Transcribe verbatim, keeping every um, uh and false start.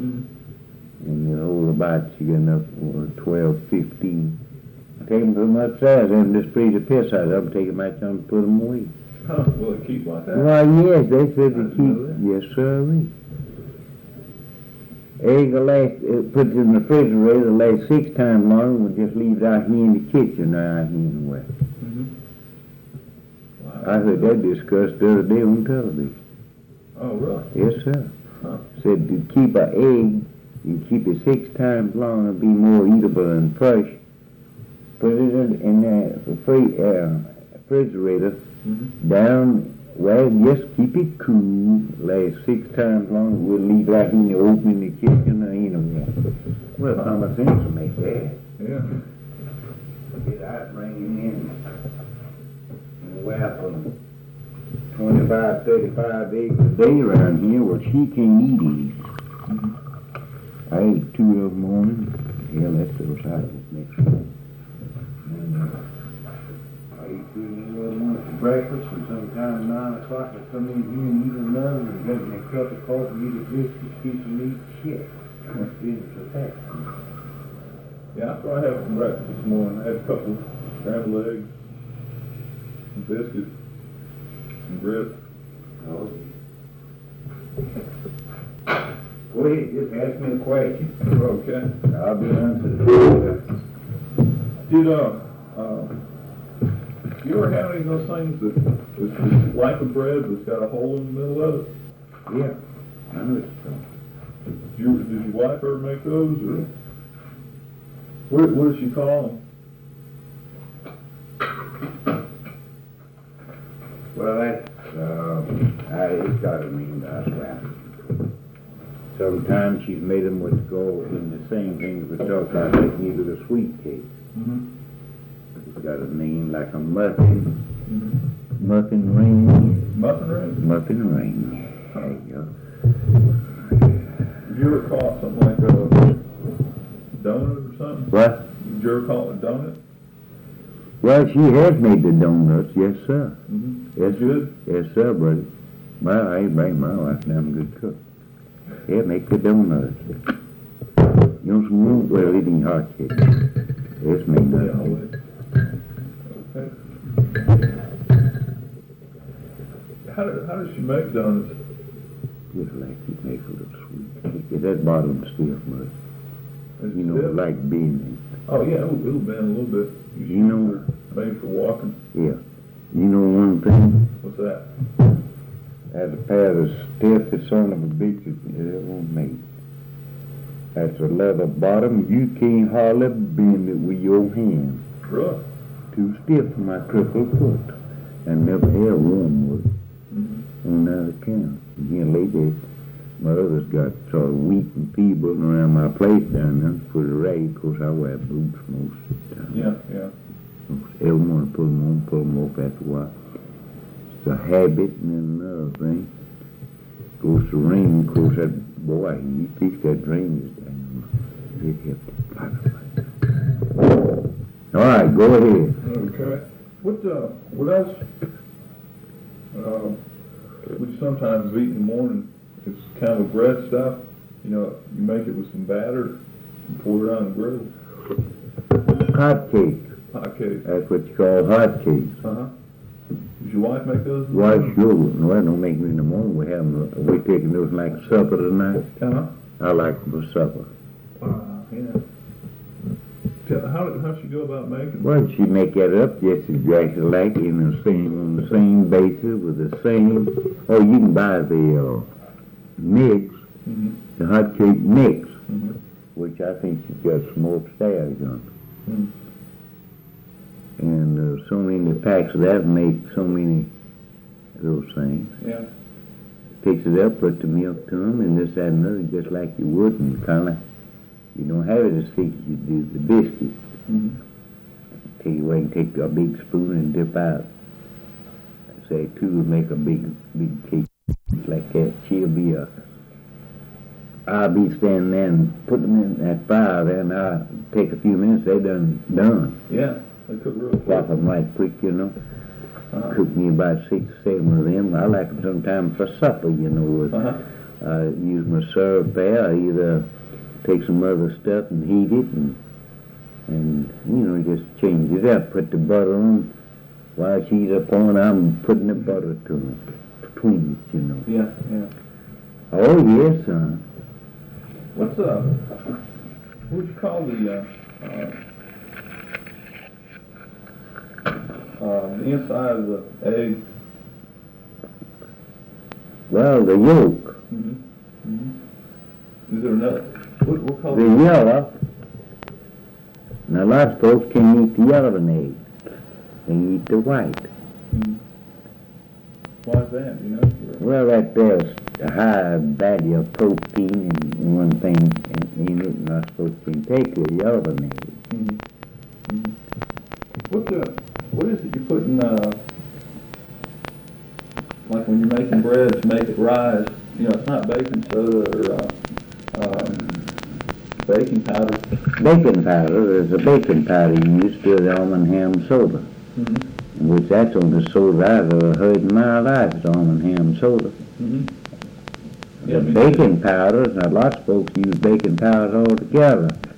Mm-hmm. And you hold about, you get enough for twelve, fifteen. I take them from upstairs, and just freeze the piss out of them, take them out there and put them away. Huh, will it keep like that? Why, yes, they said to I keep, didn't know yes, sir. Egg will last, it put it in the refrigerator, it'll last six times longer, we'll just leave it out here in the kitchen, or out here in the way. Mm-hmm. Wow. I heard that discussed the other day on television. Oh, really? Yes, sir. Huh. Said to keep an egg, you keep it six times longer, be more eatable and fresh. Put it in, in the free, uh, refrigerator, Mm-hmm. down, well, just keep it cool, last six times longer, we'll leave it out in the open in the kitchen or anywhere. Well, common sense will make that. Yeah. Get out, bring him in, and wrap them twenty-five, thirty-five eggs a day around here, well, she can't eat these. Mm-hmm. I ate two of them morning. Yeah, that's those out of next one. And, uh, I ate two of them little ones for breakfast, and sometime nine o'clock I come in here and eat another, and drink me a cup of coffee, eat a biscuit, keep some meat, shit. What's business with that? Yeah, that's what I had for breakfast this morning. I had a couple of scrambled eggs, some biscuits, some grits. Oh. Go ahead, just ask me a question. Okay. I'll be answering. Did, uh, uh, you ever have any of those things that it's, it's like a bread that's got a hole in the middle of it? Yeah, I know it's true. Did, you, did your wife ever make those? Or what, what does she call them? Well, that's, uh, I, it's got a name, that's right. Sometimes she's made them what's called in the same thing we talked about, like neither the sweet cake. Mm-hmm. It's got a name like a muffin, Mm-hmm. muffin ring, Muffin ring? muffin ring. There you go. Did you ever call it something like a donut or something? What? Did you ever call it a donut? Well, she has made the donuts, yes, sir. Mm-hmm. Yes, Good? Yes, sir, buddy. Well, I ain't bring my wife down a good cook. Yeah, make the donuts. You want some more? Well, it ain't hot cake. It's made Yeah, nothing. I'll wait. Okay. How, do, how does she make donuts? Just like you make a little sweet cake. Get that bottom stiff, mud. Is You it know, stiff? like beans. Oh, yeah, it'll, it'll bend a little bit. You know, Maybe for walking. yeah. You know one thing? What's that? That's a pair of stiffest son of a bitch that ever made. That's a leather bottom. You can't hardly bend it with your hand. Really? Too stiff for my crippled foot. And never had one with it. Mm-hmm. On that account. And here lately, my others got sort of weak and feeble around my place down there. Put a rag, of course I wear boots most of the time. Yeah, yeah. Every morning put them on, put them off after a while. It's a habit, and then another thing. Goes to rain, of course, that boy, he fixed that drainage down. It helped. All right, go ahead. Okay. What, uh, what else, uh, would you sometimes eat in the morning? It's kind of a bread stuff. You know, you make it with some batter and pour it on the grill. Hot cake. Hot cake. That's what you call hot cakes. Uh-huh. Does your wife make those? Why, sure. No, I don't make them in the morning. We have them, we taking those like supper tonight. Uh-huh. I like them for supper. Wow, yeah. Tell- How, how'd she go about making them? Well, she make that up just exactly like in the same, on the same basis with the same. Oh, you can buy the uh, mix, Mm-hmm. the hot cake mix, Mm-hmm. which I think she's got smoked stairs on. Mm-hmm. And uh, so many packs of that make so many of those things. Yeah. Fix it up, put the milk to them, and this, that, and another, just like you would, and kind of, you don't have it as thick as you do the biscuit. Mm-hmm. Take away and take a big spoon and dip out. Say two would make a big, big cake like that. She'll be a, I'll be standing there and put them in that fire there, and I'll take a few minutes, they done, done. Yeah, they cook real quick. Flop them right quick, you know. Uh-huh. Cook me about six or seven of them. I like them sometimes for supper, you know, with Uh-huh. I use my syrup there. I either take some other stuff and heat it and, and you know, just change it up. Put the butter on. While she's up on, I'm putting the butter to it, between it, you know. Yeah, yeah. Oh, yes, son. What's, uh, what would you call the, uh, uh, uh, the inside of the egg? Well, the yolk, Mm-hmm. Mm-hmm. Is there another, what, what color? the yellow. Now, a lot of folks can't eat the yellow in egg. They eat the white. Mm-hmm. Why is that, you know? Well, that there's a high value of protein in one thing, and you know, not supposed to take the yellow in egg. Mm-hmm. Mm-hmm. What the, what is it you're putting, uh, like when you're making bread to make it rise, you know, it's not baking soda or, uh, um, baking powder. Baking powder, there's a baking powder used to the almond ham soda, Mm-hmm. which that's on the soda I've ever heard in my life, is almond ham soda. Mm-hmm. Yeah, The me baking powder, now lots of folks use baking powder altogether.